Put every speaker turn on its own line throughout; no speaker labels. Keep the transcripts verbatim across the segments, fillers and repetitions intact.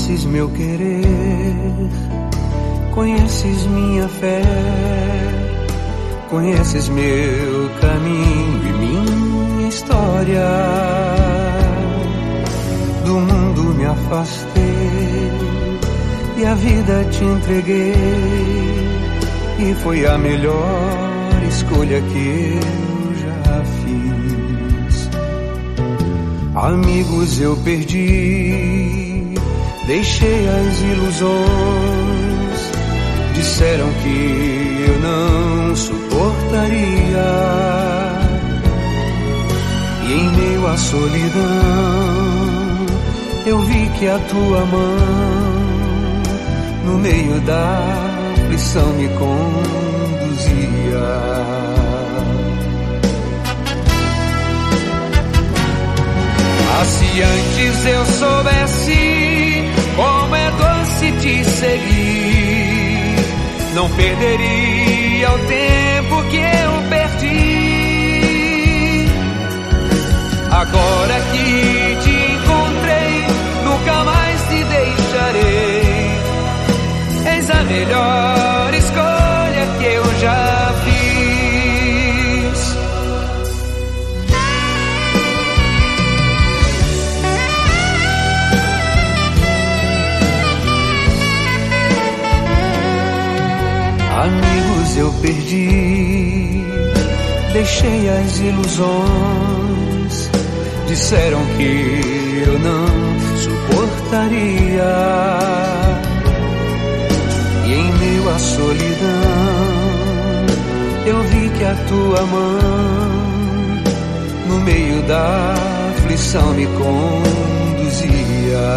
Conheces meu querer, conheces minha fé, conheces meu caminho e minha história. Do mundo me afastei e a vida te entreguei, e foi a melhor escolha que eu já fiz. Amigos eu perdi, deixei as ilusões, disseram que eu não suportaria, e em meio à solidão eu vi que a tua mão no meio da aflição me conduzia. Ah, se antes eu soubesse como é doce te seguir, não perderia o tempo que eu perdi. Agora que te encontrei, nunca mais te deixarei. Eis a melhor escolha que eu já fiz. Amigos eu perdi, deixei as ilusões, disseram que eu não suportaria, e em meio à solidão eu vi que a tua mão no meio da aflição me conduzia.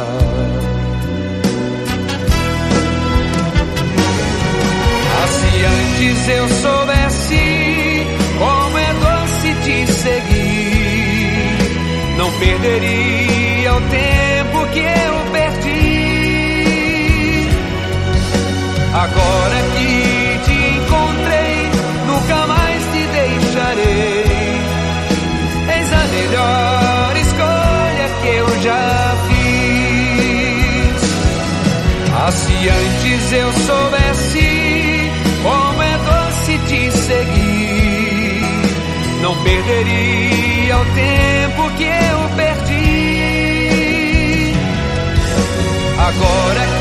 Ah, se antes eu soubesse como é doce te seguir, não perderia o tempo que eu perdi. Agora que te encontrei, nunca mais te deixarei. Eis a melhor escolha que eu já fiz. Ah, se antes eu soubesse como é doce te seguir, não perderia o tempo que eu perdi. Agora